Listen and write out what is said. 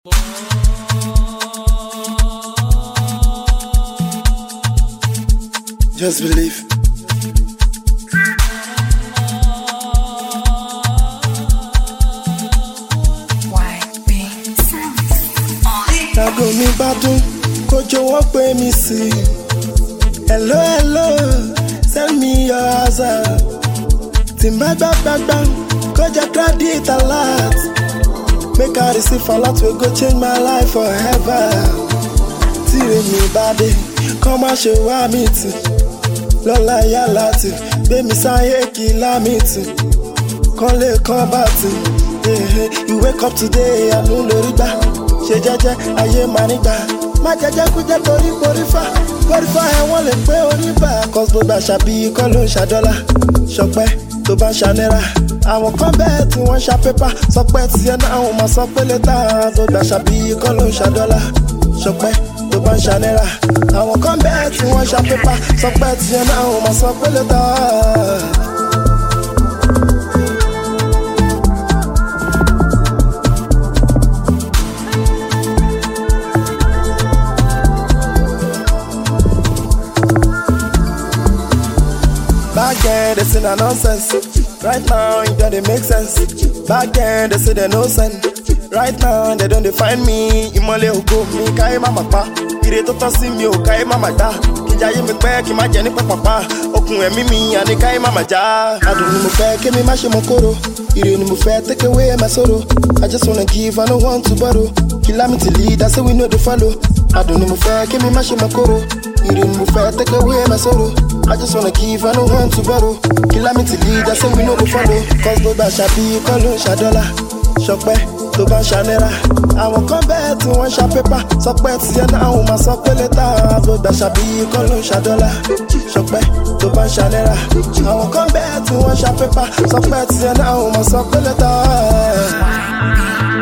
Just believe. Tàgò mi bá dún, kójó wọ́n pè mí sí. Hello, hello, send me your answer. Tí n bá gbàgbàgbà, kọjá credit alert. Make I receive a lot, we go change my life forever. Tí èmi bá dé, kọ́ má ṣe wá mi tì. Lọ́la yá láti, gbé mi sáyé kìlá mi tì. Kán lè kán bá tì. You wake up today, àánú lórí gbà. Ṣe jẹ́jẹ́ ayé máa nígbà. Má jẹ́jẹ́ kú jẹ́ torí porífà. Porífà ẹ̀wọ̀n lè pé oníbà. Cause gbogbo àṣà bíi kọ́ ló ń ṣàdọ́là. Ṣọpẹ́ tó bá ń ṣanẹ́ra. Àwọn kan bẹ́ẹ̀ tí wọ́n ṣa pépà. Sọpẹ́ tiẹ̀ náà àwọn máa sọ pé létà. Gbogbo àṣà bíi kọ́ ló ń ṣàdọ́là. Ṣọpẹ́ tó bá ń ṣanẹ́ra. Àwọn kan bẹ́ẹ̀ tí wọ́n ṣa pépà. Sọpẹ́ tiẹ̀ náà àwọn máa sọ pé létà. Back then they say na nonsense. Right now it don't make sense. Back then they say they no sense. Right now they don't define me. Ìmọ̀lẹ̀ ògo mi káyé má má pa. Ire tó tọ́ sí mi ò káyé má má dá. Kíjayé mi pẹ́ kí má jẹ ní pàpàpà. Okùn ẹ̀mí mi àní káyé má má já. Adùn ni mo fẹ́ kí mi má ṣe mọ kóró. Ire ni mo fẹ́ take away my sorrow. I just wanna give, I no want to borrow. Calamity lead, I say we know the follow. Adùn ni mo fẹ́ kí mi má ṣe mọ kóró. Ire ni mo fẹ́ take away my sorrow. I just wanna give, I no want to borrow. Calamity lead, I say we know the follow. Cause gbogbo àṣà bíi kọ́ ló ń ṣàdọ́là. Ṣọpẹ́ tó bá ń ṣanẹ́ra. Àwọn kan bẹ́ẹ̀ tí wọ́n ṣa pépà. Sọpẹ́ tiẹ̀ náà àwọn máa sọ pé létà. Gbogbo àṣà bíi kọ́ ló ń ṣàdọ́là. Ṣọpẹ́ tó bá ń ṣanẹ́ra. Àwọn kan bẹ́ẹ̀ tí wọ́n ṣa pépà. Sọpẹ́ tiẹ̀ náà àwọn máa sọ pé létà.